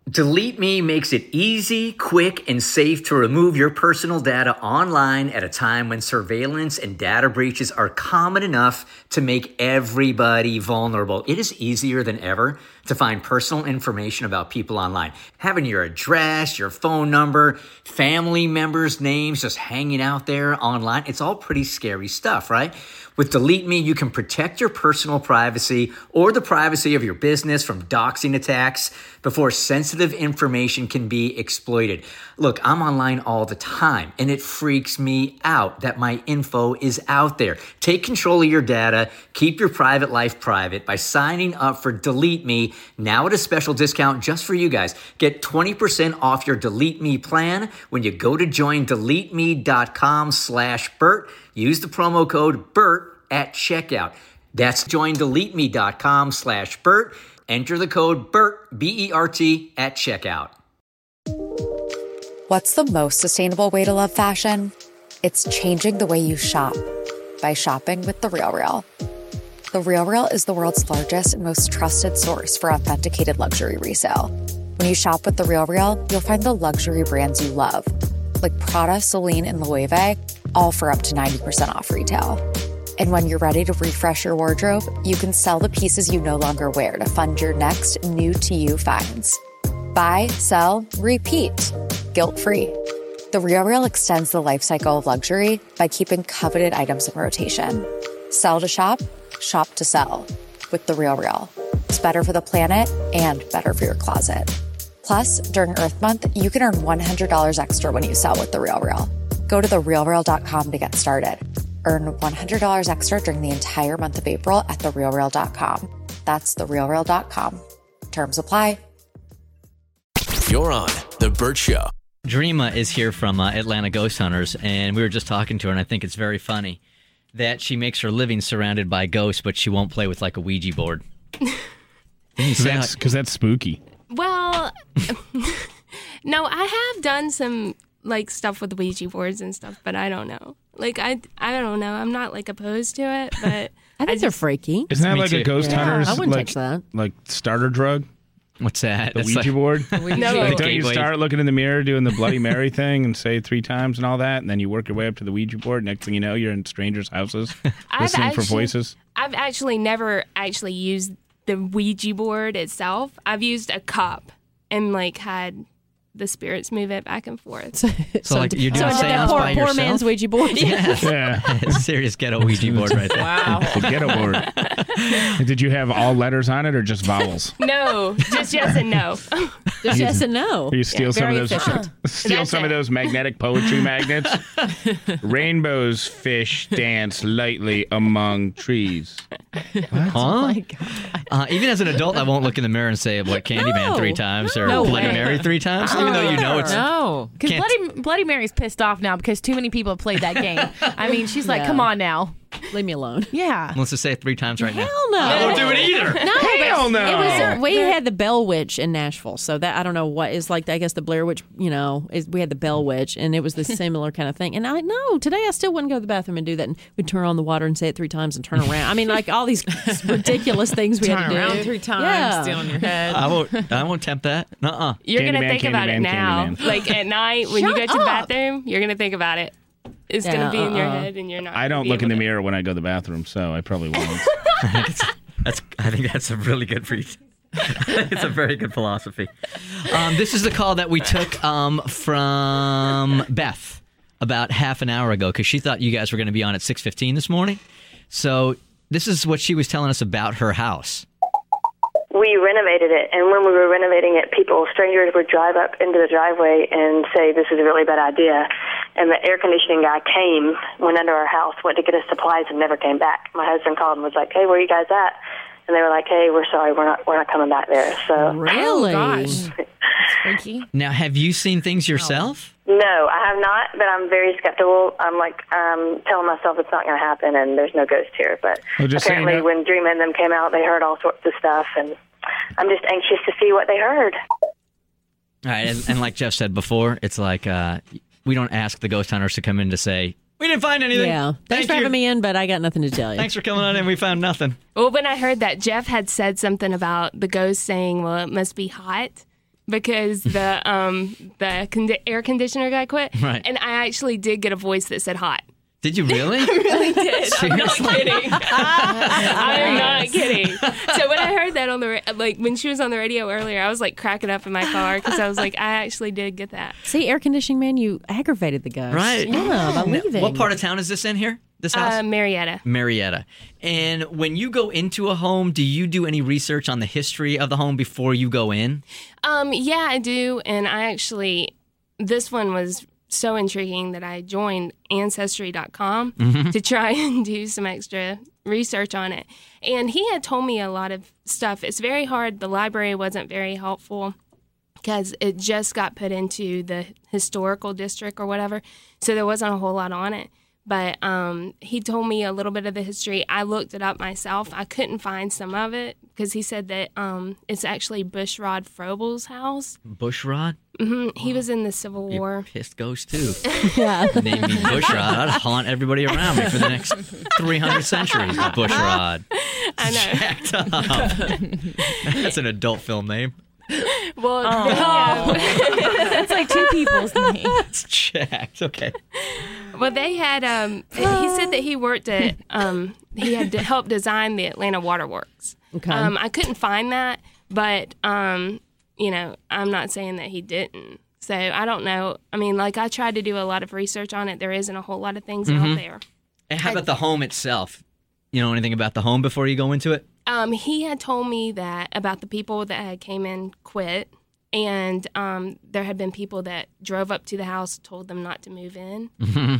Delete Me makes it easy, quick, and safe to remove your personal data online at a time when surveillance and data breaches are common enough to make everybody vulnerable. It is easier than ever to find personal information about people online. Having your address, your phone number, family members' names just hanging out there online, it's all pretty scary stuff, right? With Delete Me, you can protect your personal privacy or the privacy of your business from doxing attacks before sensitive information can be exploited. Look, I'm online all the time, and it freaks me out that my info is out there. Take control of your data. Keep your private life private by signing up for Delete Me now at a special discount just for you guys. Get 20% off your Delete Me plan when you go to joindeleteme.com/Bert. Use the promo code BERT at checkout. That's joindeleteme.com/Bert. Enter the code BERT, B-E-R-T, at checkout. What's the most sustainable way to love fashion? It's changing the way you shop by shopping with The RealReal. The RealReal is the world's largest and most trusted source for authenticated luxury resale. When you shop with The RealReal, you'll find the luxury brands you love, like Prada, Celine, and Loewe, all for up to 90% off retail. And when you're ready to refresh your wardrobe, you can sell the pieces you no longer wear to fund your next new-to-you finds. Buy, sell, repeat. Guilt-free. The RealReal extends the life cycle of luxury by keeping coveted items in rotation. Sell to shop, shop to sell. With The RealReal. It's better for the planet and better for your closet. Plus, during Earth Month, you can earn $100 extra when you sell with The RealReal. Go to TheRealReal.com to get started. Earn $100 extra during the entire month of April at TheRealReal.com. That's TheRealReal.com. Terms apply. You're on The Bert Show. Dreama is here from Atlanta Ghost Hunters, and we were just talking to her, and I think it's very funny that she makes her living surrounded by ghosts, but she won't play with like a Ouija board. Because that's spooky. Well, no, I have done some like stuff with Ouija boards and stuff, but I don't know. Like I don't know. I'm not like opposed to it, but I think they're freaky. Isn't that like too. a ghost hunter's I wouldn't like, touch that. like starter drug? What's that? The That's Ouija like, board? No. Like, don't you Gateway. start looking in the mirror doing the Bloody Mary thing and say 3 times and all that, and then you work your way up to the Ouija board. Next thing you know, you're in strangers' houses listening for voices. I've actually never actually used the Ouija board itself. I've used a cup and like had the spirits move it back and forth. So like you're doing a that seance by poor yourself? man's Ouija board. Yeah. Serious ghetto Ouija board right there. Wow. The ghetto board. Did you have all letters on it or just vowels? No, just yes and no. Just yes and no. Or you steal some of very those efficient. steal some of those magnetic poetry magnets? Rainbows fish dance lightly among trees. Huh? Even as an adult, I won't look in the mirror and say, what, Candyman 3 times or No Bloody way. Mary 3 times, even though you know it's... No, because Can't- Bloody Mary's pissed off now because too many people have played that game. I mean, she's like, Yeah. come on now. Leave me alone. Yeah. Let's just say it 3 times right now. Hell no. I won't do it either. No, Hell no. It was we had the Bell Witch in Nashville, so that I don't know what is like. I guess the Blair Witch, we had the Bell Witch, and it was the similar kind of thing. And I know today I still wouldn't go to the bathroom and do that. And we'd turn on the water and say it 3 times and turn around. I mean, like all these ridiculous things we had Turn to do. around 3 times, Yeah. still in your head. I won't tempt that. Nuh-uh. You're going to Candyman, think about it Candyman, now. Candyman. Like at night when you go to the bathroom, you're going to think about it. It's going to be in your head and you're not I gonna don't be look in able the to- mirror when I go to the bathroom, so I probably won't. I think that's a really good for you. It's a very good philosophy. This is the call that we took from Beth about half an hour ago because she thought you guys were going to be on at 6:15 this morning. So this is what she was telling us about her house. We renovated it, and when we were renovating it, strangers would drive up into the driveway and say, this is a really bad idea. And the air conditioning guy went under our house, went to get us supplies, and never came back. My husband called and was like, hey, where are you guys at? And they were like, hey, we're sorry, we're not coming back there. So Really? Oh, gosh. Freaky. Now, have you seen things yourself? no, I have not, but I'm very skeptical. I'm like telling myself it's not going to happen, and there's no ghost here. But Well, just so you apparently know- when Dreama and them came out, they heard all sorts of stuff, and I'm just anxious to see what they heard. All right, and like Jeff said before, it's like we don't ask the ghost hunters to come in to say, we didn't find anything. Yeah. Thanks for having me in, but I got nothing to tell you. Thanks for coming on in. We found nothing. Well, when I heard that Jeff had said something about the ghost saying, well, it must be hot, because the air conditioner guy quit. Right. And I actually did get a voice that said hot. Did you really? I really did. I'm not kidding. I'm not kidding. So when I heard that on the when she was on the radio earlier, I was like cracking up in my car because I was like, I actually did get that. See, air conditioning man, you aggravated the guy. Right. Yeah, by leaving. What part of town is this in here? This house? Marietta. Marietta. And when you go into a home, do you do any research on the history of the home before you go in? Yeah, I do. And I actually, this one was so intriguing that I joined Ancestry.com to try and do some extra research on it. And he had told me a lot of stuff. It's very hard. The library wasn't very helpful because it just got put into the historical district or whatever. So there wasn't a whole lot on it. But he told me a little bit of the history. I looked it up myself. I couldn't find some of it because he said that it's actually Bushrod Frobel's house. Bushrod? Mm-hmm. He was in the Civil War. Pissed ghost, too. Yeah. Name me Bushrod. I'd haunt everybody around me for the next 300 centuries. Bushrod. I know. Jacked up. That's an adult film name. Well, That's like two people's names. It's jacked. Okay. well, they had. He said that he worked at. He had to help design the Atlanta Waterworks. Okay. I couldn't find that, but I'm not saying that he didn't. So I don't know. I mean, like I tried to do a lot of research on it. There isn't a whole lot of things out there. And how about the home itself? You know anything about the home before you go into it? He had told me that about the people that had came in quit, and there had been people that drove up to the house, told them not to move in.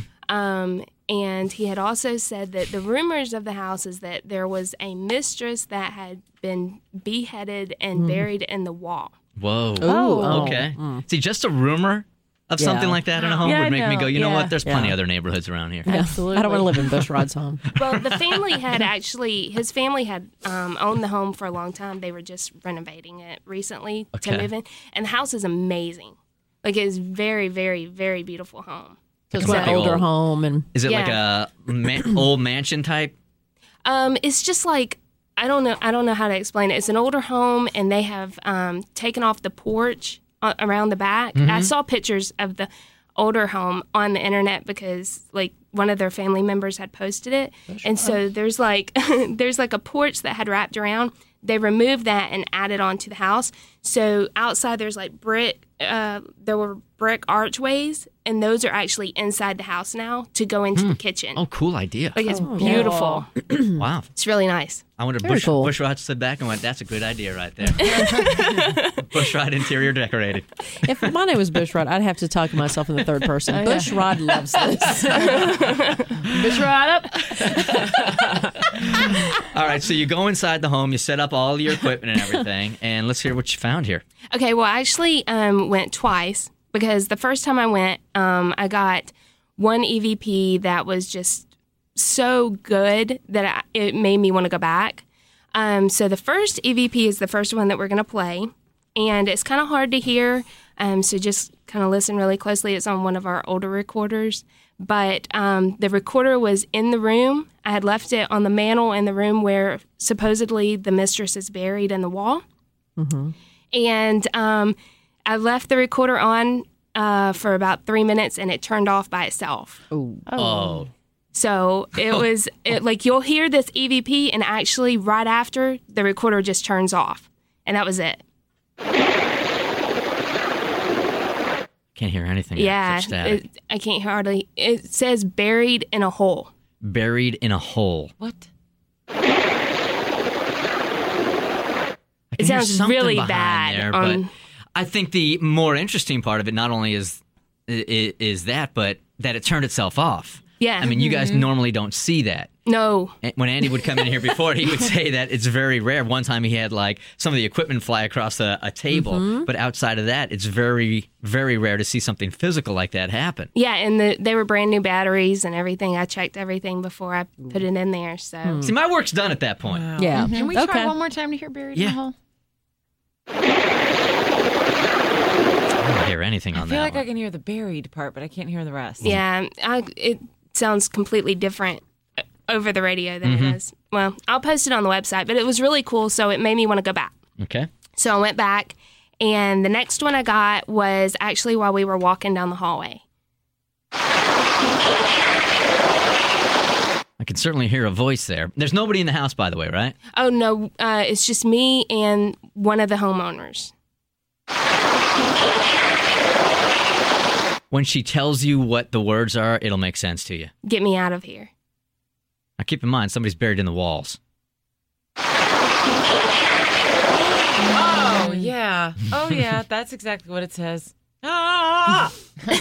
And he had also said that the rumors of the house is that there was a mistress that had been beheaded and buried in the wall. Whoa. Oh. Okay. See, just a rumor of something like that in a home Yeah, would make me no, go, you know yeah. what? There's plenty other neighborhoods around here. Absolutely. I don't want to live in Bushrod's home. Well, the family had his family had owned the home for a long time. They were just renovating it recently to move in. And the house is amazing. Like, it is very, very, very beautiful home. So it's Like an a big older old- home. And Is it like a old mansion type? It's just like, I don't know how to explain it. It's an older home, and they have taken off the porch around the back. I saw pictures of the older home on the internet because like one of their family members had posted it. And so there's like a porch that had wrapped around. They removed that and added on to the house. So outside there's like brick, there were brick archways, and those are actually inside the house now to go into the kitchen. Oh, cool idea. Like it's beautiful. Wow. It's really nice. I wonder Very cool. Bushrod stood back and went, that's a good idea right there. Bushrod interior decorated. if my name was Bushrod, I'd have to talk to myself in the third person. Bushrod loves this. Bushrod up. All right, so you go inside the home, you set up all your equipment and everything, and let's hear what you found here. Okay, well, I actually went twice because the first time I went, I got one EVP that was just so good that it made me want to go back. So the first EVP is the first one that we're going to play, and it's kind of hard to hear, so just kind of listen really closely. It's on one of our older recorders, but the recorder was in the room. I had left it on the mantle in the room where supposedly the mistress is buried in the wall. And I left the recorder on for about 3 minutes, and it turned off by itself. Oh. So it was like you'll hear this EVP, and actually right after the recorder just turns off, and that was it. Can't hear anything. Yeah, Such static. I can't hardly. It says buried in a hole. Buried in a hole. What? It sounds something really behind bad. there, but I think the more interesting part of it not only is that, but that it turned itself off. Yeah. I mean, you guys normally don't see that. No. When Andy would come in here before, he would say that it's very rare. One time he had like some of the equipment fly across a table, but outside of that, it's very, very rare to see something physical like that happen. Yeah, and they were brand new batteries and everything. I checked everything before I put it in there. So See, my work's done at that point. Wow. Yeah. Can we Okay. try one more time to hear buried in Yeah. the hole? I don't hear anything on I feel that like I one. can hear the buried part, but I can't hear the rest. yeah, it sounds completely different over the radio than it is. Well, I'll post it on the website, but it was really cool, so it made me want to go back. Okay. So I went back, And the next one I got was actually while we were walking down the hallway. I can certainly hear a voice there. There's nobody in the house, by the way, right? Oh, no, it's just me and one of the homeowners. When she tells you what the words are, it'll make sense to you. Get me out of here. Now, keep in mind, somebody's buried in the walls. Oh, yeah. Oh, yeah. That's exactly what it says. Ah!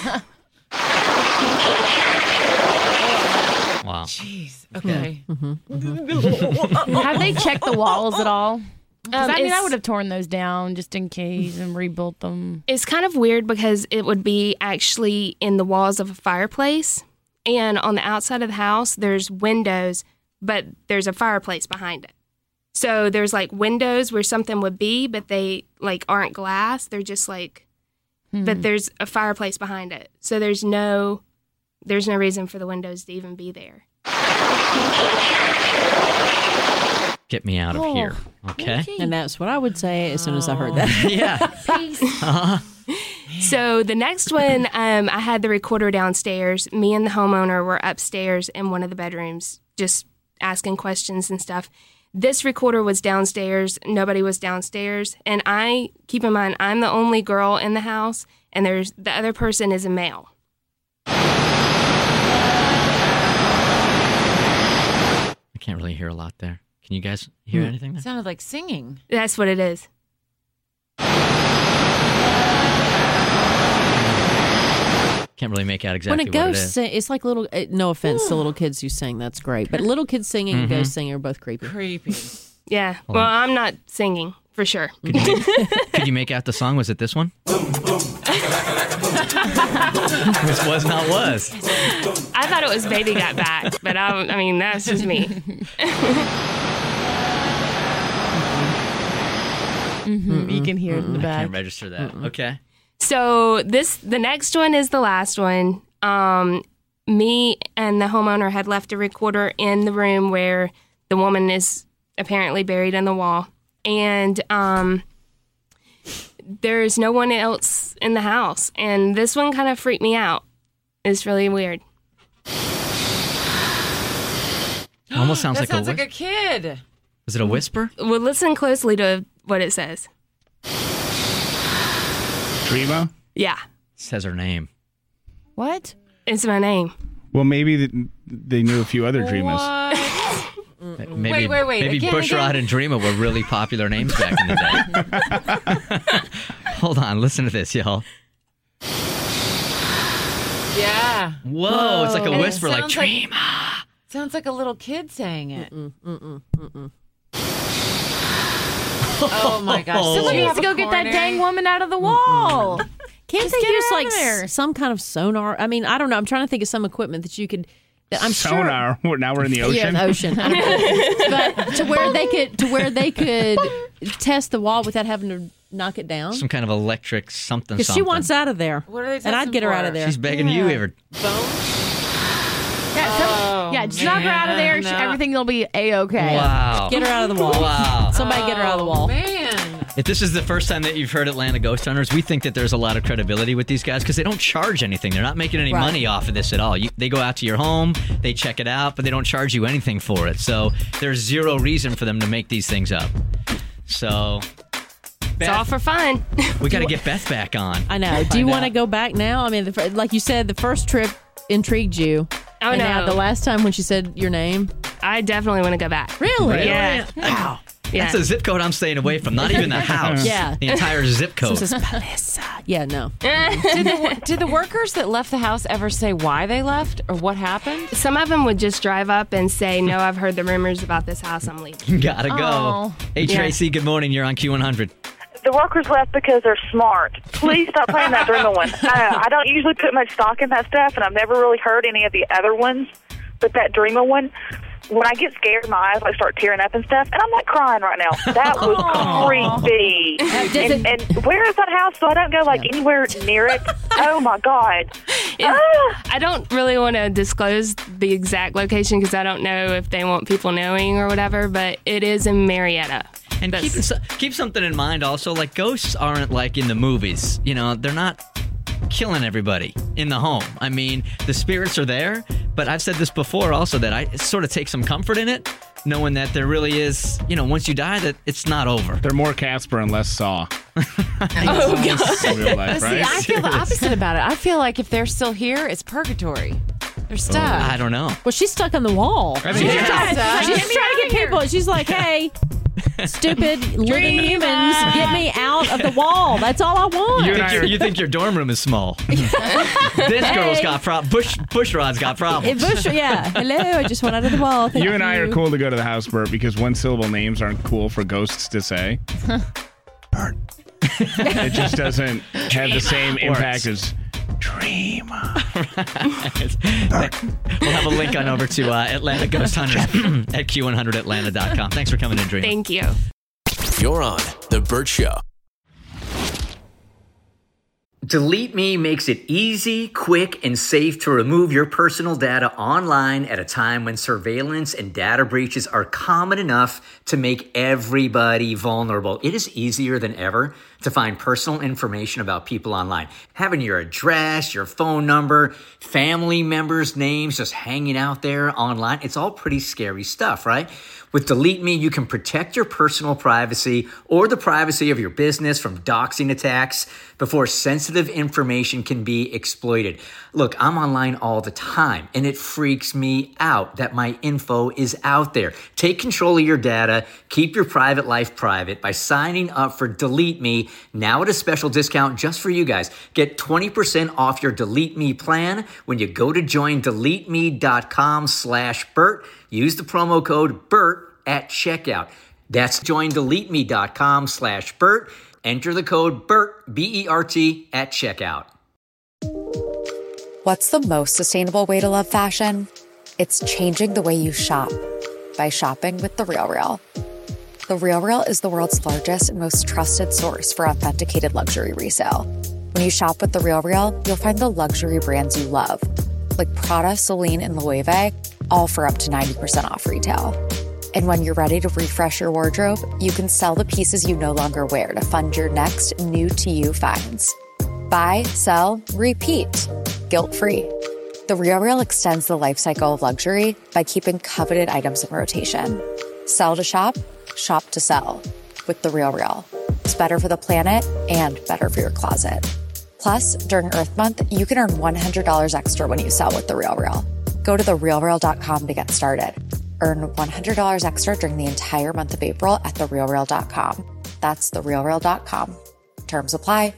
Wow. Jeez. Okay. Have they checked the walls at all? I would have torn those down just in case and rebuilt them. It's kind of weird because it would be actually in the walls of a fireplace. And on the outside of the house, there's windows, but there's a fireplace behind it. So there's like windows where something would be, but they like aren't glass. They're just like, but there's a fireplace behind it. So there's no reason for the windows to even be there. Get me out of here. Okay. And that's what I would say as soon as I heard that. Yeah. So the next one, I had the recorder downstairs. Me and the homeowner were upstairs in one of the bedrooms, just asking questions and stuff. This recorder was downstairs. Nobody was downstairs. And keep in mind, I'm the only girl in the house, and the other person is a male. I can't really hear a lot there. Can you guys hear anything there? It sounded like singing. That's what it is. Can't really make out exactly when a ghost what it is. it's like little. No offense to little kids who sing, that's great. But little kids singing and ghosts singing are both creepy. Creepy. Yeah. Well, I'm not singing for sure. Could you make out the song? Was it this one? This was not was. I thought it was Baby Got Back, but I mean, that's just me. You can hear it in the I back. can't register that. Okay. So the next one is the last one. Me and the homeowner had left a recorder in the room where the woman is apparently buried in the wall. And there's no one else in the house. And this one kind of freaked me out. It's really weird. Almost sounds That like sounds like a kid. Is it a whisper? Well, listen closely to what it says. Dreama? Yeah. It says her name. What? It's my name. Well, maybe they knew a few other Dreamas. Maybe, Wait. Maybe Again, Bushrod and Dreama were really popular names back in the day. Hold on, listen to this, y'all. Yeah. Whoa, it's like a And it whisper, like sounds Dreama. Sounds like a little kid saying it. Oh my gosh. Someone Do you needs to have go a get that corner? dang woman out of the wall. Can't Just they get use her out like of there. some kind of sonar? I mean, I don't know. I'm trying to think of some equipment that you could. That I'm Sonar. Now we're in the sure. ocean. Yeah, the ocean. I don't know. But to where they could test the wall without having to knock it down. Some kind of electric something. Because she wants out of there. What are they And I'd testing get her out for? of there. She's begging you ever. Just knock her out of there. no. Everything will be A-okay. Wow. Get her out of the wall. Wow. Somebody get her out of the wall. Man. If this is the first time that you've heard Atlanta Ghost Hunters, we think that there's a lot of credibility with these guys because they don't charge anything. They're not making any Right. money off of this at all. They go out to your home, they check it out, but they don't charge you anything for it. So there's zero reason for them to make these things up. So, It's all for fun. we got to get Beth back on. I know. Do you want to go back now? I mean, like you said, the first trip intrigued you. Oh, and no. now the last time when she said your name. I definitely want to go back. Really? Yeah. Wow. Yeah. That's a zip code I'm staying away from. Not even the house. Yeah. The entire zip code. This is Palissa. Yeah, no. Did the workers that left the house ever say why they left or what happened? Some of them would just drive up and say, no, I've heard the rumors about this house. I'm leaving. Gotta go. Oh. Hey, Tracy, good morning. You're on Q100. The workers left because they're smart. Please stop playing that Dreama one. I don't usually put much stock in that stuff, and I've never really heard any of the other ones. But that Dreama one, when I get scared, my eyes like start tearing up and stuff, and I'm like crying right now. That was creepy. And where is that house? So I don't go like anywhere near it. Oh my God. I don't really want to disclose the exact location because I don't know if they want people knowing or whatever, but it is in Marietta. And keep something in mind also, like ghosts aren't like in the movies. You know, they're not killing everybody in the home. I mean, the spirits are there, but I've said this before also that I sort of take some comfort in it, knowing that there really is, you know, once you die, that it's not over. They're more Casper and less Saw. Oh, God. In real life, See, right? I feel the opposite about it. I feel like if they're still here, it's purgatory. They're stuck. I don't know. Well, she's stuck on the wall. I think She's trying Get to me get outta here. people. She's like, hey, stupid living humans, get me out of the wall. That's all I want. You think your dorm room is small. This girl's got Bushrod's got problems. Hello, I just went out of the wall. Thank You and I are cool to go to the house, Bert, because one-syllable names aren't cool for ghosts to say. Bert. It just doesn't have the same impact as Dream. We'll have a link on over to Atlanta Ghost Hunters at Q100Atlanta.com. Thanks for coming in, Dream. Thank you. You're on The Bert Show. Delete Me makes it easy, quick, and safe to remove your personal data online at a time when surveillance and data breaches are common enough to make everybody vulnerable. It is easier than ever to find personal information about people online. Having your address, your phone number, family members' names just hanging out there online, it's all pretty scary stuff, right? With Delete Me, you can protect your personal privacy or the privacy of your business from doxing attacks before sensitive information can be exploited. Look, I'm online all the time, and it freaks me out that my info is out there. Take control of your data. Keep your private life private by signing up for Delete Me now at a special discount just for you guys. Get 20% off your Delete Me plan when you go to joindeleteme.com/Bert. Use the promo code BERT at checkout. That's joindeleteme.com/Bert. Enter the code BERT, B-E-R-T, at checkout. What's the most sustainable way to love fashion? It's changing the way you shop by shopping with The RealReal. The RealReal is the world's largest and most trusted source for authenticated luxury resale. When you shop with The RealReal, you'll find the luxury brands you love, like Prada, Celine, and Loewe, all for up to 90% off retail. And when you're ready to refresh your wardrobe, you can sell the pieces you no longer wear to fund your next new-to-you finds. Buy, sell, repeat. Guilt-free. The RealReal extends the life cycle of luxury by keeping coveted items in rotation. Sell to shop, shop to sell. With The RealReal. It's better for the planet and better for your closet. Plus, during Earth Month, you can earn $100 extra when you sell with The RealReal. Go to therealreal.com to get started. Earn $100 extra during the entire month of April at therealreal.com. That's therealreal.com. Terms apply.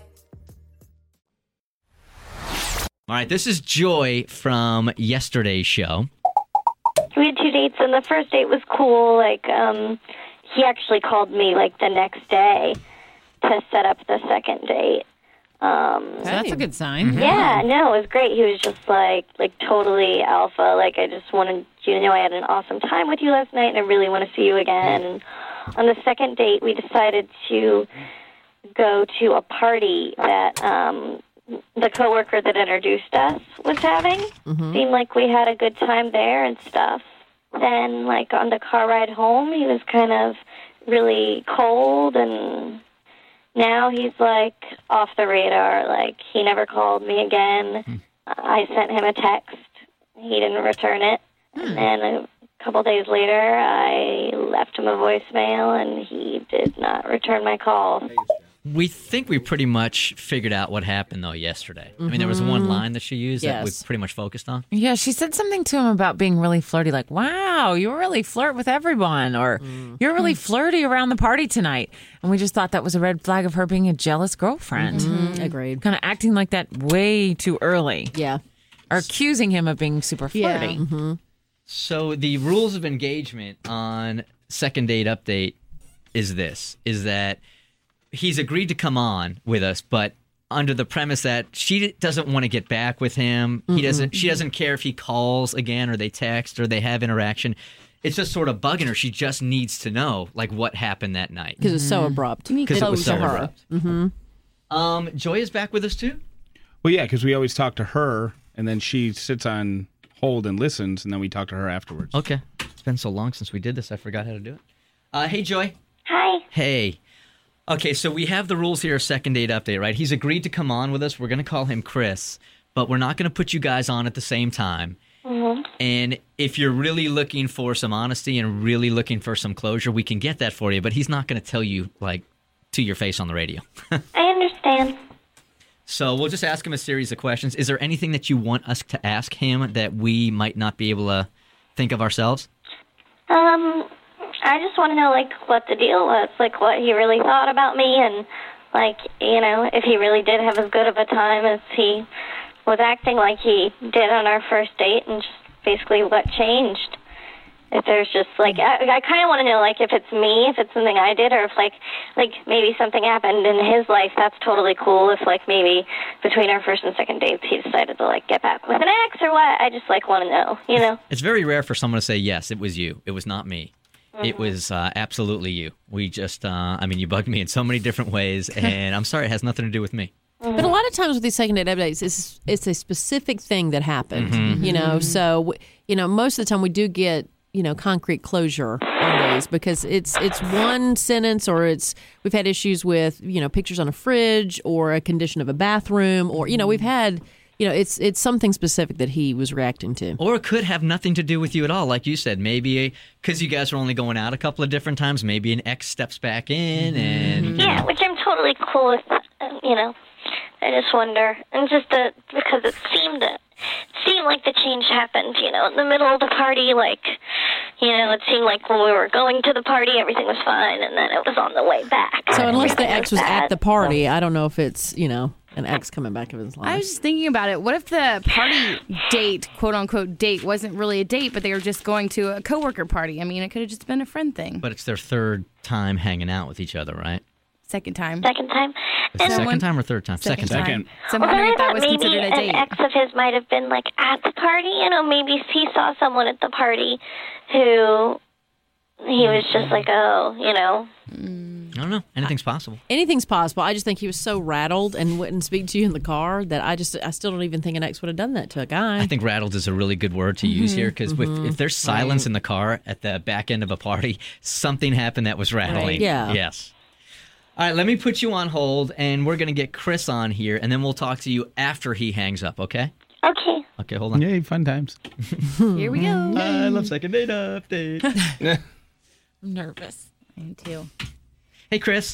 All right, this is Joy from yesterday's show. We had 2 dates, and the first date was cool. Like, he actually called me, like, the next day to set up the second date. So that's a good sign. Yeah, no, it was great. He was just, like totally alpha. Like, I just wanted you to know I had an awesome time with you last night, and I really want to see you again. And on the second date, we decided to go to a party that the coworker that introduced us was having. Seemed like we had a good time there and stuff. Then, like, on the car ride home, he was kind of really cold, and now he's, like, off the radar. Like, he never called me again. I sent him a text. He didn't return it. And then a couple days later, I left him a voicemail, and he did not return my call. We think we pretty much figured out what happened, though, yesterday. I mean, there was one line that she used that we pretty much focused on. Yeah, she said something to him about being really flirty, like, wow, you really flirt with everyone, or you're really flirty around the party tonight. And we just thought that was a red flag of her being a jealous girlfriend. Agreed. Kind of acting like that way too early. Yeah. Or accusing him of being super flirty. Yeah. So the rules of engagement on Second Date Update is that he's agreed to come on with us, but under the premise that she doesn't want to get back with him. She doesn't care if he calls again or they text or they have interaction. It's just sort of bugging her. She just needs to know, like, what happened that night. Because it's so abrupt. Because it was so abrupt. Mm-hmm. Joy is back with us, too? Well, yeah, because we always talk to her, and then she sits on hold and listens, and then we talk to her afterwards. Okay. It's been so long since we did this, I forgot how to do it. Hey, Joy. Hi. Hey. Okay, so we have the rules here, second date update, right? He's agreed to come on with us. We're going to call him Chris, but we're not going to put you guys on at the same time. Mm-hmm. And if you're really looking for some honesty and really looking for some closure, we can get that for you, but he's not going to tell you, like, to your face on the radio. I understand. So we'll just ask him a series of questions. Is there anything that you want us to ask him that we might not be able to think of ourselves? I just want to know, like, what the deal was, like, what he really thought about me, and, like, you know, if he really did have as good of a time as he was acting like he did on our first date, and just basically what changed. If there's just, like, I kind of want to know, like, if it's me, if it's something I did, or if, like maybe something happened in his life, that's totally cool. If, like, maybe between our first and second dates, he decided to, like, get back with an ex or what. I just, like, want to know, you know? It's very rare for someone to say, yes, it was you. It was not me. Mm-hmm. It was absolutely you. We just, you bugged me in so many different ways, and I'm sorry, it has nothing to do with me. Mm-hmm. But a lot of times with these second date updates, it's a specific thing that happened, Mm-hmm. you know? So, you know, most of the time we do get, you know, concrete closure on these because it's one sentence, or we've had issues with, you know, pictures on a fridge or a condition of a bathroom, or, you know, we've had, you know, it's something specific that he was reacting to. Or it could have nothing to do with you at all. Like you said, maybe because you guys were only going out a couple of different times, maybe an ex steps back in and... Yeah, which I'm totally cool with, you know. I just wonder, and just because it seemed like the change happened, you know, in the middle of the party, like, you know, it seemed like when we were going to the party, everything was fine, and then it was on the way back. So unless the ex was at the party, I don't know if it's, you know, an ex coming back of his life. I was just thinking about it. What if the party date, quote unquote date, wasn't really a date, but they were just going to a coworker party? I mean, it could have just been a friend thing. But it's their third time hanging out with each other, right? Second time. Second time. Is it second time or third time? Second time. So I'm wondering if that was maybe considered a date. an ex of his might have been, like, at the party. You know, maybe he saw someone at the party who he was just like, oh, you know. I don't know. Anything's possible. Anything's possible. I just think he was so rattled and wouldn't speak to you in the car that I still don't even think an ex would have done that to a guy. I think rattled is a really good word to use here because if there's silence in the car at the back end of a party, something happened that was rattling. Right. Yeah. Yes. All right, let me put you on hold, and we're going to get Chris on here, and then we'll talk to you after he hangs up, okay? Okay. Okay, hold on. Yay, fun times. Here we go. I love second date update. I'm nervous. I am too. Hey, Chris.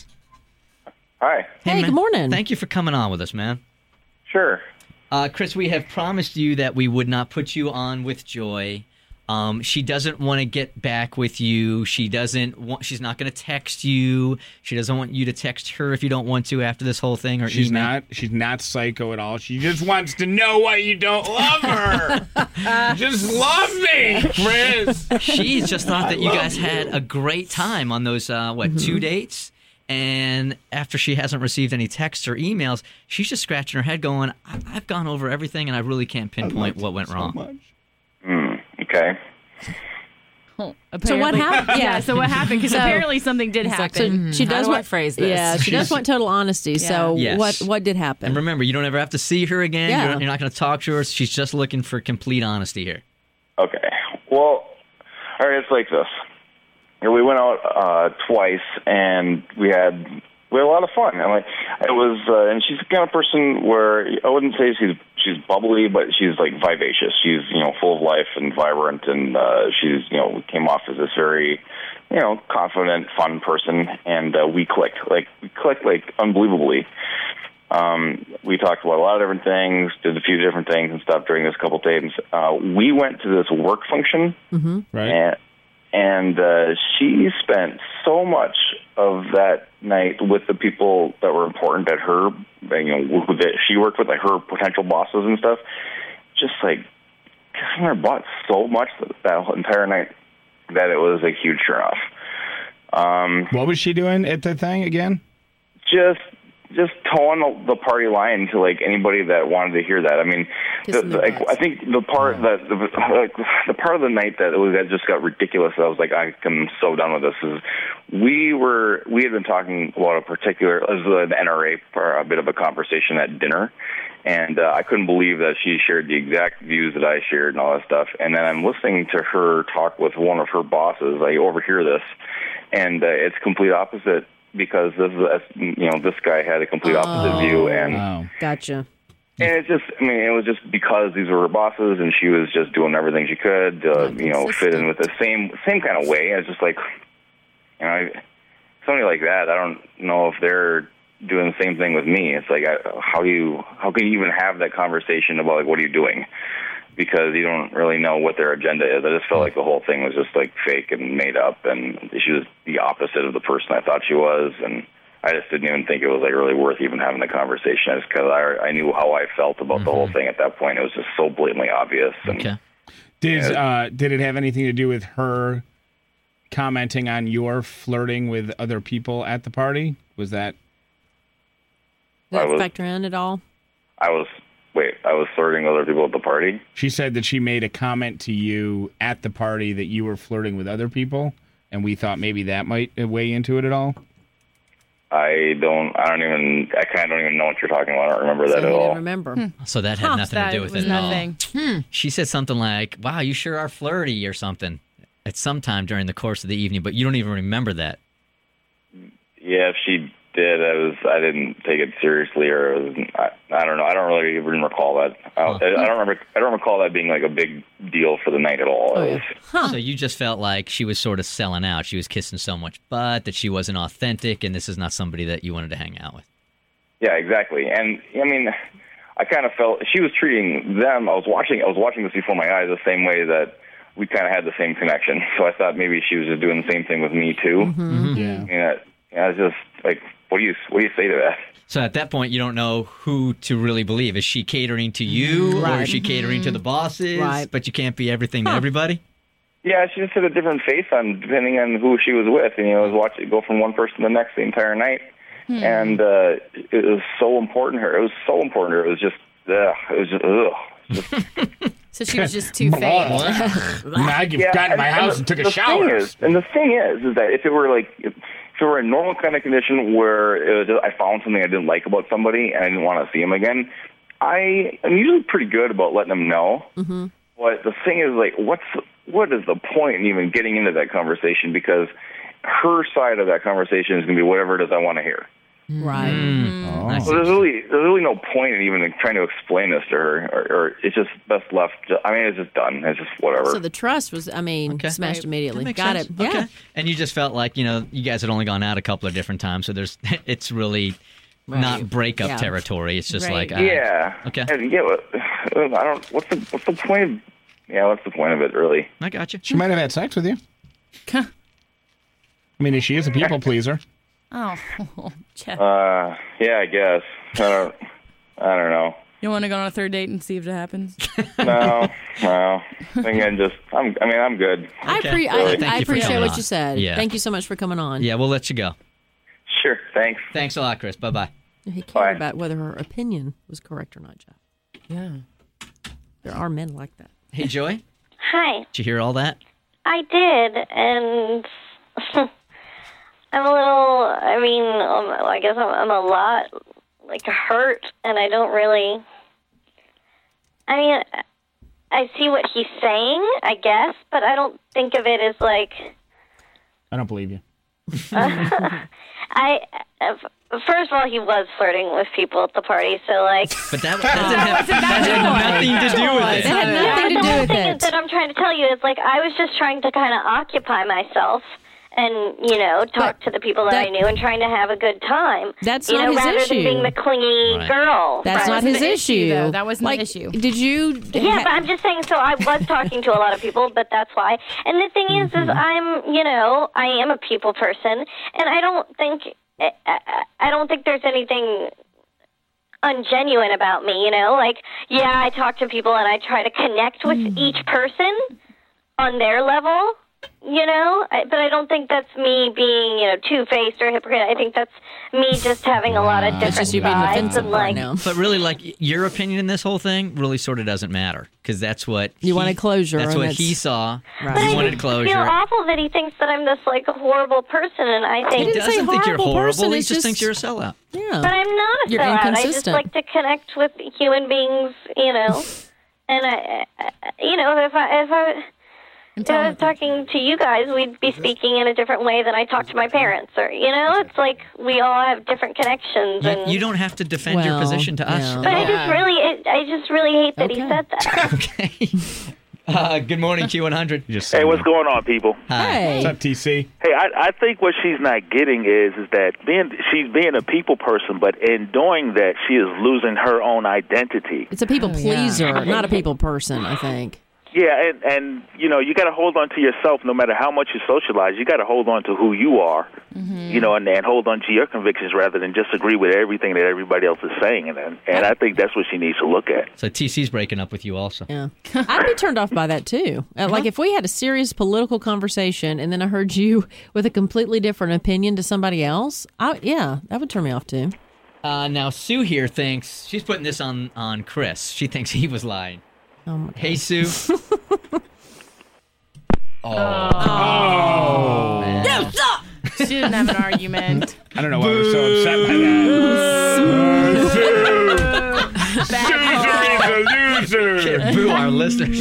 Hi. Hey, man. good morning. Thank you for coming on with us, man. Sure. Chris, we have promised you that we would not put you on with Joy. She doesn't want to get back with you. She's not going to text you. She doesn't want you to text her if you don't want to after this whole thing. Or She's email. She's not psycho at all. She just wants to know why you don't love her. Just love me, Chris. She just thought that you guys had a great time on those 2 dates. And after she hasn't received any texts or emails, she's just scratching her head going, I've gone over everything and I really can't pinpoint what went wrong. Okay. So what happened? Yeah, so what happened? Because apparently something did happen. So she does want phrase this. Yeah, she does want total honesty. So Yes. what did happen? And remember, you don't ever have to see her again. Yeah. You're not going to talk to her. She's just looking for complete honesty here. Okay. Well, all right, it's like this. We went out twice, and we had a lot of fun. And and she's the kind of person where I wouldn't say she's bubbly, but she's like vivacious. She's full of life and vibrant, and she's came off as this very confident, fun person, and we clicked unbelievably. We talked about a lot of different things, did a few different things and stuff during this couple days. We went to this work function, right? And she spent so much of that night with the people that were important at her, that she worked with, like her potential bosses and stuff, just like kissing her butt so much that entire night that it was a huge turnoff. What was she doing at the thing again? Just towing the party line to like anybody that wanted to hear that. I mean, I think the part the part of the night that just got ridiculous. I was like, I'm so done with this. Is we had been talking about a particular the NRA for a bit of a conversation at dinner, and I couldn't believe that she shared the exact views that I shared and all that stuff. And then I'm listening to her talk with one of her bosses. I overhear this. and it's complete opposite because this guy had a complete opposite view, and Gotcha. And it was just because these were her bosses, and she was just doing everything she could, fit in with the same kind of way. It's just like, somebody like that, I don't know if they're doing the same thing with me. It's like, how can you even have that conversation about, like, what are you doing? Because you don't really know what their agenda is. I just felt like the whole thing was just, like, fake and made up, and she was the opposite of the person I thought she was, and I just didn't even think it was, like, really worth even having the conversation, just because I knew how I felt about the whole thing at that point. It was just so blatantly obvious. And, okay. Did it have anything to do with her commenting on your flirting with other people at the party? Was that... Did that factor in at all? I was flirting with other people at the party? She said that she made a comment to you at the party that you were flirting with other people, and we thought maybe that might weigh into it at all? I kind of don't even know what you're talking about. I don't remember that at all. Remember. So that had nothing to do with it at all. She said something like, wow, you sure are flirty or something at some time during the course of the evening, but you don't even remember that. Yeah, if she did, I didn't take it seriously, or I don't know. I don't really even recall that. I don't recall that being like a big deal for the night at all. So you just felt like she was sort of selling out. She was kissing so much butt that she wasn't authentic, and this is not somebody that you wanted to hang out with. Yeah, exactly. And I mean, I kind of felt she was treating them. I was watching this before my eyes the same way that we kind of had the same connection. So I thought maybe she was just doing the same thing with me too. Yeah. I was just like, what do you say to that? So at that point, you don't know who to really believe. Is she catering to you, or is she catering to the bosses? Right. But you can't be everything to everybody? Yeah, she just had a different face on depending on who she was with. And, I was watching it go from one person to the next the entire night. And it was so important to her. It was so important to her. It was just, ugh. So she was just too fake. I got in my house and took a shower. The thing is that if it were a normal kind of condition where I found something I didn't like about somebody and I didn't want to see him again, I'm usually pretty good about letting them know. But the thing is, like, what is the point in even getting into that conversation? Because her side of that conversation is going to be whatever it is I want to hear. Right. So there's really no point in even trying to explain this to her, or it's just best left. It's just done. It's just whatever. So the trust was, smashed immediately. Got it. Okay. Yeah. And you just felt like, you guys had only gone out a couple of different times, so it's really not breakup territory. It's just like, okay. And, I don't. What's the point of? Yeah, what's the point of it, really? I got you. She might have had sex with you. I mean, she is a people pleaser. Oh, Jeff. Yeah, I guess. I don't know. You want to go on a third date and see if it happens? No. Again, I'm good. I appreciate what you said. Yeah. Thank you so much for coming on. Yeah, we'll let you go. Sure, thanks. Thanks a lot, Chris. Bye-bye. He cared about whether her opinion was correct or not, Jeff. Yeah. There are men like that. Hey, Joy? Hi. Did you hear all that? I did, and I'm a little, I guess I'm a lot, like, hurt, and I don't really, I see what he's saying, I guess, but I don't think of it as, like... I don't believe you. First of all, he was flirting with people at the party, so, like... But that had nothing to do with it. It had nothing to do with The thing it. is that I'm trying to tell you is, like, I was just trying to kind of occupy myself and, talk to the people that I knew and trying to have a good time. That's not his rather issue. than being the clingy girl. That's not his issue. Though. That wasn't the issue. Did you... Yeah, but I'm just saying, so I was talking to a lot of people, but that's why. And the thing is I am a people person, and I don't think there's anything ungenuine about me, Like, yeah, I talk to people and I try to connect with each person on their level, but I don't think that's me being, two-faced or hypocrite. I think that's me just having a lot of different sides. And, like, But really, like, your opinion in this whole thing really sort of doesn't matter, because that's what you wanted closure. That's what he saw. Right. He wanted closure. I feel awful that he thinks that I'm this, like, horrible person, and I think... He doesn't think you're horrible. Person, he just thinks you're a sellout. Yeah. But I'm not a You're sellout. I just inconsistent. like to connect with human beings, and if I was talking to you guys, we'd be speaking in a different way than I talk to my parents. Or, it's like we all have different connections. And You don't have to defend your position to us. But I just really hate that he said that. Okay. Good morning, Q100. Hey, what's going on, people? Hi. What's up, TC? Hey, I think what she's not getting is that she's being a people person, but in doing that, she is losing her own identity. It's a people pleaser, not a people person, I think. Yeah, and you got to hold on to yourself no matter how much you socialize. You got to hold on to who you are, and hold on to your convictions rather than just agree with everything that everybody else is saying. And I think that's what she needs to look at. So TC's breaking up with you also. Yeah. I'd be turned off by that, too. Like, if we had a serious political conversation and then I heard you with a completely different opinion to somebody else, that would turn me off, too. Now, Sue here thinks, she's putting this on Chris. She thinks he was lying. Hey, Sue. Man. You suck! She didn't have an argument. I don't know why we're so upset by that. Sue's a loser. Can't boo our listeners.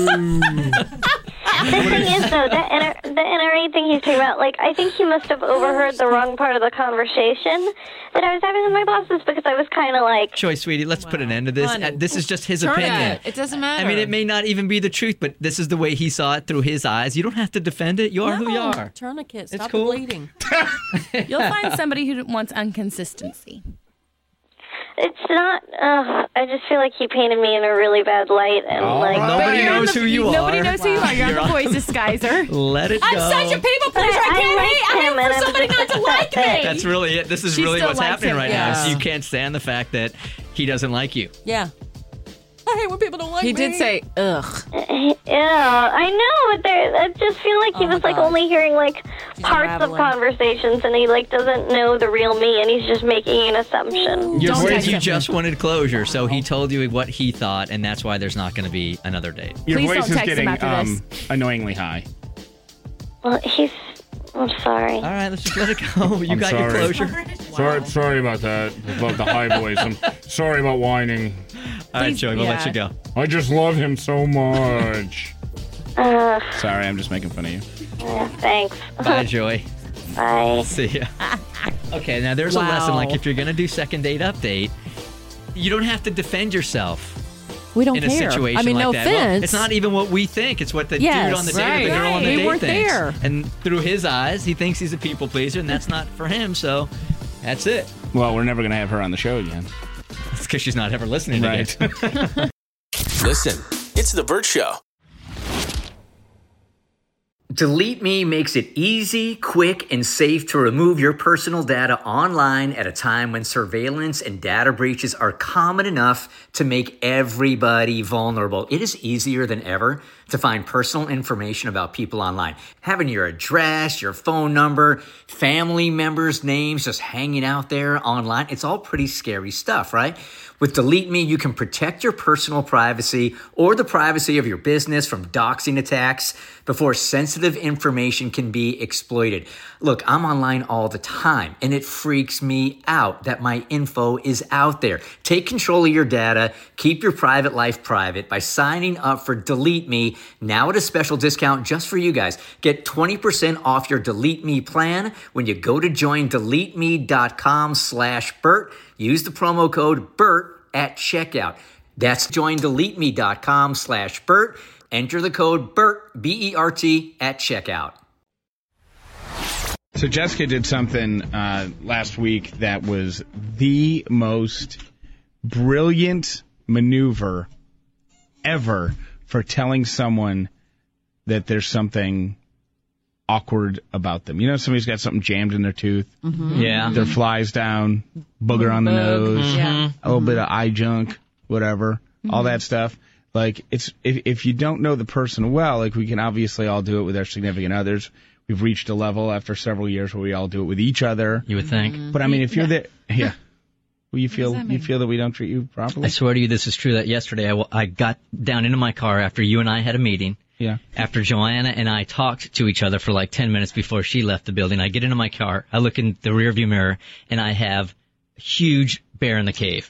The thing is, though, the NRA thing he's talking about, like, I think he must have overheard the wrong part of the conversation that I was having with my bosses because I was kind of like... Joy, sweetie, let's put an end to this. This is just his opinion. It doesn't matter. I mean, it may not even be the truth, but this is the way he saw it through his eyes. You don't have to defend it. You are who you are. Tourniquet, It's stop cool. bleeding. You'll find somebody who wants inconsistency. It's not... I just feel like he painted me in a really bad light. And Nobody knows who you are. Nobody knows who you are. You're on the voice disguiser. Let it go. I'm such a people pleaser. I can't hate for somebody not to like me. That's really it. This is She really still what's likes happening him, right yeah. now. So you can't stand the fact that he doesn't like you. Yeah. I hate when people don't like me. He did say, ugh. Yeah, I know, but I just feel like he was like only hearing like parts of conversations, and he like doesn't know the real me, and he's just making an assumption. You just wanted closure, so he told you what he thought, and that's why there's not going to be another date. Your voice is getting annoyingly high. Well, I'm sorry. All right, let's just let it go. You got your closure. Sorry about that. About the high voice. I'm sorry about whining. All right, Joey, we'll let you go. I just love him so much. Sorry, I'm just making fun of you. Thanks. Bye, Joy. Bye. See ya. Okay, now there's a lesson. Like, if you're going to do second date update, you don't have to defend yourself. We don't in care. a situation I mean, like no that. offense. Well, it's not even what we think. It's what the dude on the date or the girl on the We date weren't thinks. there. And through his eyes, he thinks he's a people pleaser, and that's not for him. So that's it. Well, we're never going to have her on the show again. It's because she's not ever listening right. again. Listen, it's The Bert Show. Delete Me makes it easy, quick, and safe to remove your personal data online at a time when surveillance and data breaches are common enough to make everybody vulnerable. It is easier than ever to find personal information about people online. Having your address, your phone number, family members' names just hanging out there online, it's all pretty scary stuff, right? With Delete Me, you can protect your personal privacy or the privacy of your business from doxing attacks before sensitive information can be exploited. Look, I'm online all the time, and it freaks me out that my info is out there. Take control of your data. Keep your private life private by signing up for Delete Me now at a special discount just for you guys. Get 20% off your Delete Me plan when you go to joindeleteme.com/Bert. Use the promo code BERT at checkout. That's joindeleteme.com/Bert. Enter the code BERT, B-E-R-T, at checkout. So Jessica did something last week that was the most brilliant maneuver ever for telling someone that there's something awkward about them. You know, somebody's got something jammed in their tooth. Mm-hmm. Yeah. Their flies down, booger on the nose, a little bit of eye junk, whatever, all that stuff. Like, it's if you don't know the person well, like we can obviously all do it with our significant others. We've reached a level after several years where we all do it with each other. You would think. But I mean, if you're there, well, you feel that we don't treat you properly? I swear to you, this is true. That yesterday I got down into my car after you and I had a meeting. Yeah. After Joanna and I talked to each other for like 10 minutes before she left the building, I get into my car, I look in the rearview mirror, and I have a huge bear in the cave.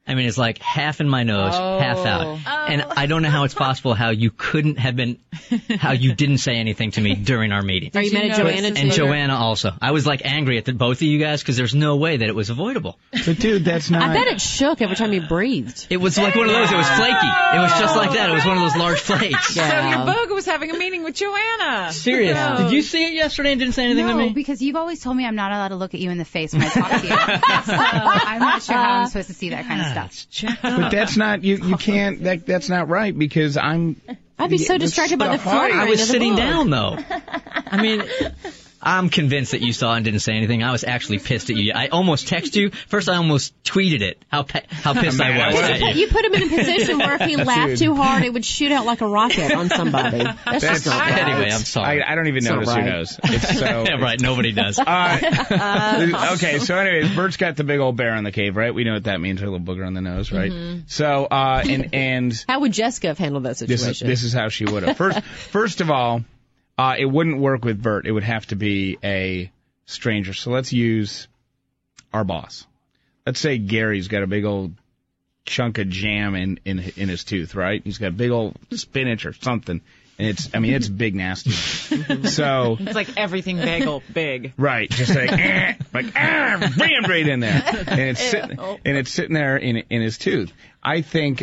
I mean, it's like half in my nose, half out. And I don't know how it's possible how you didn't say anything to me during our meeting. Are you mad at Joanna too? And Joanna also. I was like angry at both of you guys because there's no way that it was avoidable. But dude, that's not. I bet it shook every time you breathed. It was like one of those. It was flaky. It was just like that. It was one of those large flakes. So your bug was having a meeting with Joanna. Serious. No. Did you see it yesterday and didn't say anything to me? No, because you've always told me I'm not allowed to look at you in the face when I talk to you. So I'm not sure how I'm supposed to see that kind of stuff. But that's not you can't. That's not right because I'd be so distracted by the fluttering. I was of the sitting book. down though. I mean, I'm convinced that you saw and didn't say anything. I was actually pissed at you. I almost texted you. First, I almost tweeted it. How pissed I was at you. You put him in a position where if he laughed too hard, it would shoot out like a rocket on somebody. That's just not right. Anyway, I'm sorry. I don't even notice who knows. It's so yeah, right. Nobody does. Okay, so anyways, Bert's got the big old bear on the cave, right? We know what that means. Her little booger on the nose, right? Mm-hmm. So and how would Jessica have handled that situation? This is how she would have. First of all, it wouldn't work with Bert. It would have to be a stranger. So let's use our boss. Let's say Gary's got a big old chunk of jam in his tooth, right? He's got a big old spinach or something. And it's big nasty. So it's like everything bagel big. Right, just like rammed right in there. And it's sitting there in his tooth. I think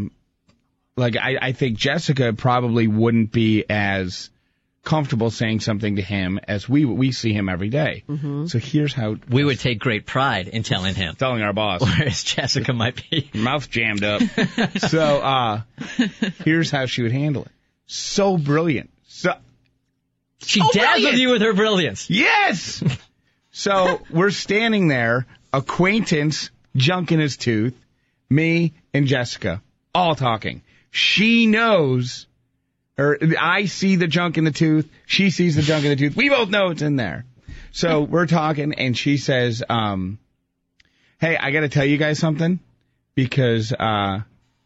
I think Jessica probably wouldn't be as comfortable saying something to him as we see him every day. Mm-hmm. So here's how we would take great pride in telling him, telling our boss, whereas Jessica might be mouth jammed up. So here's how she would handle it. So brilliant. She dazzled you with her brilliance. Yes. So we're standing there, acquaintance, junk in his tooth, me and Jessica, all talking. She knows. Or I see the junk in the tooth. She sees the junk in the tooth. We both know it's in there. So we're talking, and she says, "Hey, I got to tell you guys something because I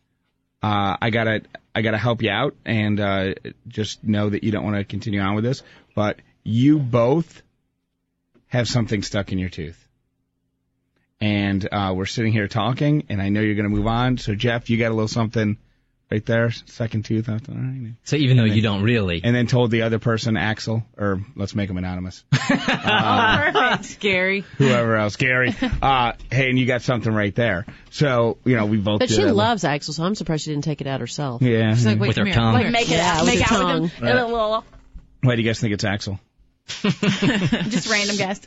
gotta help you out, and just know that you don't want to continue on with this. But you both have something stuck in your tooth, and we're sitting here talking, and I know you're gonna move on. So Jeff, you got a little something." Right there, second tooth. So even though you don't really. And then told the other person, Axel, or let's make him anonymous. Perfect. Gary. Whoever else. Gary. Hey, and you got something right there. So, we both But did she it. loves Axel, so I'm surprised she didn't take it out herself. Yeah. She's like, wait, with her here. tongue. Like, make it out. Make out with him. Right. Why do you guys think it's Axel? Just random guess.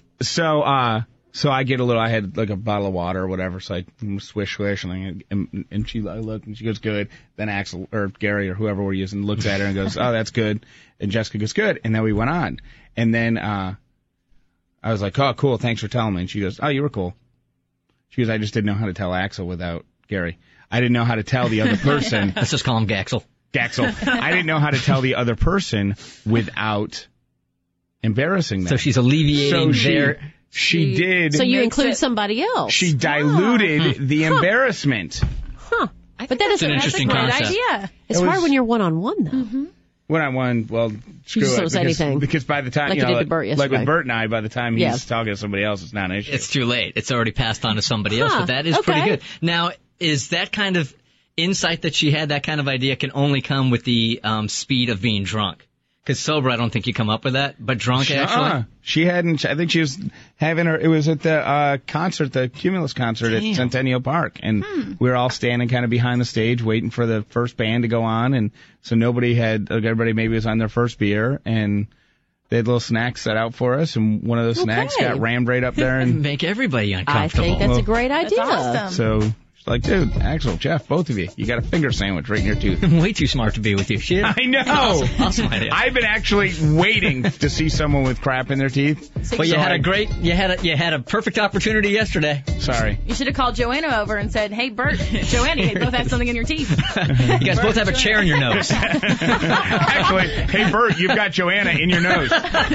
So I get I had like a bottle of water or whatever, so I swish, and I look, and she goes, good. Then Axel, or Gary, or whoever we're using, looks at her and goes, oh, that's good. And Jessica goes, good. And then we went on. And then I was like, oh, cool, thanks for telling me. And she goes, oh, you were cool. She goes, I just didn't know how to tell Axel without Gary. I didn't know how to tell the other person. Let's just call him Gaxel. I didn't know how to tell the other person without embarrassing them. So she's alleviating She did. So you include somebody else. She diluted the embarrassment. Huh. But that's an interesting concept. Idea. It's hard when you're one-on-one, though. Mm-hmm. One-on-one, well, screw just it. don't say anything. Because by the time, like you did to Bert like yesterday. with Bert and I, by the time he's talking to somebody else, it's not an issue. It's too late. It's already passed on to somebody else, but that is pretty good. Now, is that kind of insight that she had, that kind of idea, can only come with the speed of being drunk? Because sober, I don't think you come up with that, but drunk, actually? She hadn't. I think she was having her. It was at the concert, the Cumulus concert at Centennial Park, and we were all standing kind of behind the stage, waiting for the first band to go on, and so everybody maybe was on their first beer, and they had little snacks set out for us, and one of those snacks got rammed right up there and make everybody uncomfortable. I think that's a great idea. That's awesome. So. Like, dude, Axel, Jeff, both of you got a finger sandwich right in your tooth. I'm way too smart to be with you, shit. I know. Awesome idea. I've been actually waiting to see someone with crap in their teeth. But you had a perfect opportunity yesterday. Sorry. You should have called Joanna over and said, hey, Bert, Joanna, you both have something in your teeth. You guys both have a chair in your nose. Actually, hey, Bert, you've got Joanna in your nose.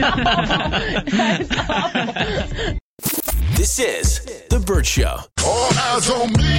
This is The Bert Show. All eyes on me.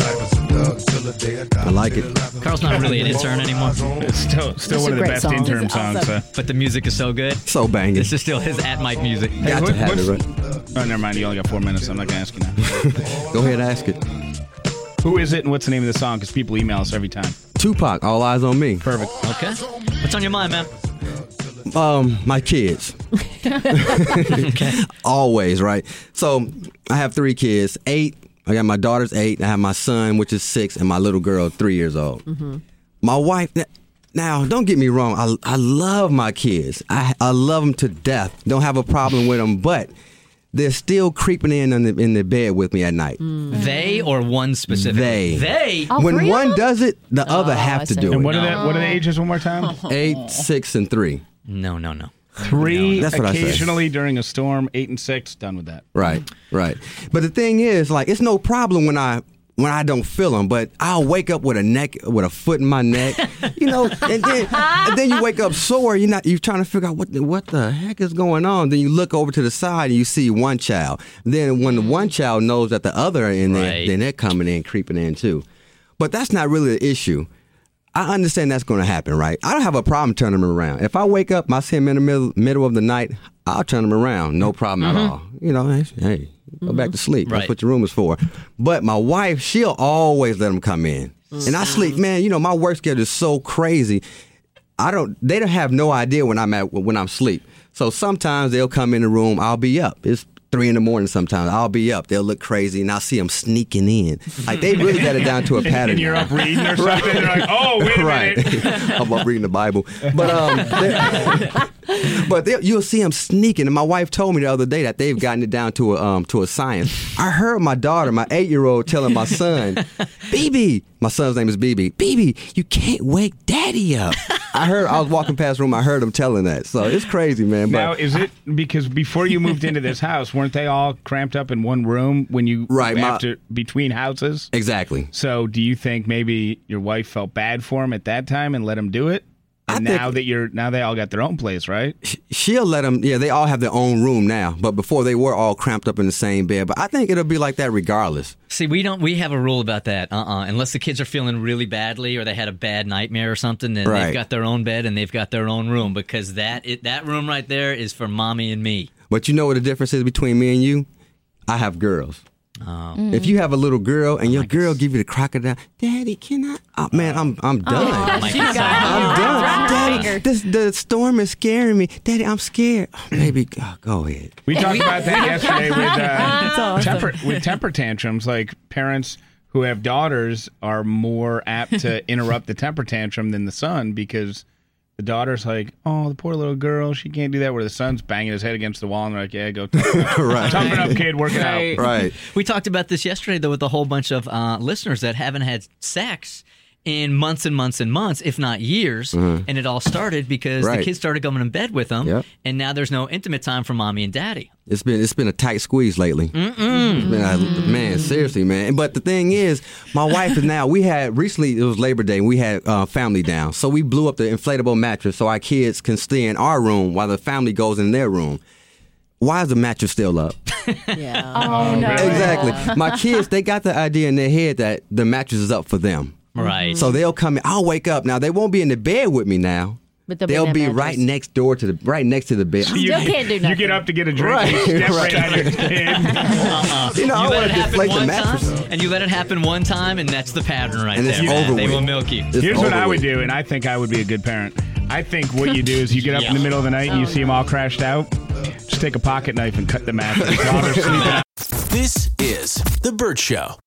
I like it. Carl's not really an intern anymore. It's still one of the best intern songs. But the music is so good. So banging. This is still his at Mike music. Got to have it, right? Oh, never mind. You only got 4 minutes. I'm not going to ask you now. Go ahead, ask it. Who is it and what's the name of the song? Because people email us every time. Tupac, All Eyes on Me. Perfect. Okay. What's on your mind, man? My kids. Okay. Always, right? So I have 3 kids. 8. I got my daughter's 8. I have my son, which is 6, and my little girl, 3 years old. Mm-hmm. My wife. Now, don't get me wrong. I love my kids. I love them to death. Don't have a problem with them, but they're still creeping in the bed with me at night. They or one specifically? They. They? When one does it, the other have to do it. And what are the ages one more time? 8, 6, and 3. No. 3 That's what I said. occasionally during a storm. 8 and 6, done with that. Right. But the thing is, like, it's no problem when I don't feel them, but I'll wake up with a foot in my neck, and then you wake up sore. You're trying to figure out what the heck is going on. Then you look over to the side and you see one child. Then when the one child knows that the other are in there, then they're coming in, creeping in too. But that's not really the issue. I understand that's going to happen, right? I don't have a problem turning them around. If I wake up, I see him in the middle of the night, I'll turn them around. No problem at all. Hey, go back to sleep. That's what your room is for. But my wife, she'll always let them come in. And I sleep, man, my work schedule is so crazy. They don't have no idea when I'm asleep. So sometimes they'll come in the room, I'll be up. It's 3 a.m. sometimes. I'll be up. They'll look crazy, and I'll see them sneaking in. Like, they really got it down to a pattern. And you're up reading or something, and they're like, oh, wait a minute. I'm up reading the Bible. But you'll see them sneaking. And my wife told me the other day that they've gotten it down to a science. I heard my daughter, my 8-year-old, telling my son, BB, my son's name is BB, BB, you can't wake daddy up. I was walking past the room, I heard him telling that. So it's crazy, man. But now, is it because before you moved into this house, weren't they all cramped up in one room when you between houses? Exactly. So do you think maybe your wife felt bad for him at that time and let him do it? And now they all got their own place, right? She'll let them. Yeah, they all have their own room now. But before they were all cramped up in the same bed. But I think it'll be like that regardless. See, we have a rule about that. Unless the kids are feeling really badly or they had a bad nightmare or something, then they've got their own bed and they've got their own room, because that room right there is for mommy and me. But you know what the difference is between me and you? I have girls. Oh. If you have a little girl and your girl give you the crocodile, Daddy, can I? Oh, man, I'm done. I'm done. Daddy, the storm is scaring me. Daddy, I'm scared. Oh, baby, go ahead. We talked about that yesterday with temper tantrums. Like, parents who have daughters are more apt to interrupt the temper tantrum than the son, because the daughter's like, oh, the poor little girl, she can't do that, where the son's banging his head against the wall and they're like, yeah, go toughen up, kid, work it out. Right. We talked about this yesterday, though, with a whole bunch of listeners that haven't had sex in months and months and months, if not years. And it all started because the kids started going in bed with them, and now there's no intimate time for mommy and daddy. It's been a tight squeeze lately. It's been man, seriously, man. But the thing is, my wife is now. We had recently, it was Labor Day, and we had family down, so we blew up the inflatable mattress so our kids can stay in our room while the family goes in their room. Why is the mattress still up? Yeah. Oh no. Exactly. My kids, they got the idea in their head that the mattress is up for them. Right. So they'll come in. I'll wake up. Now, they won't be in the bed with me now. But they'll be right next to the bed. Still can't do nothing. You get up to get a drink, you step right on your kid. I want to deflate the mattress. And you let it happen one time, and that's the pattern right and there. It's over they with. will milk you. Here's what I would do, and I think I would be a good parent. I think what you do is you get up in the middle of the night and you see them all crashed out. Just take a pocket knife and cut the mattress while they're sleeping. This is The Bert Show.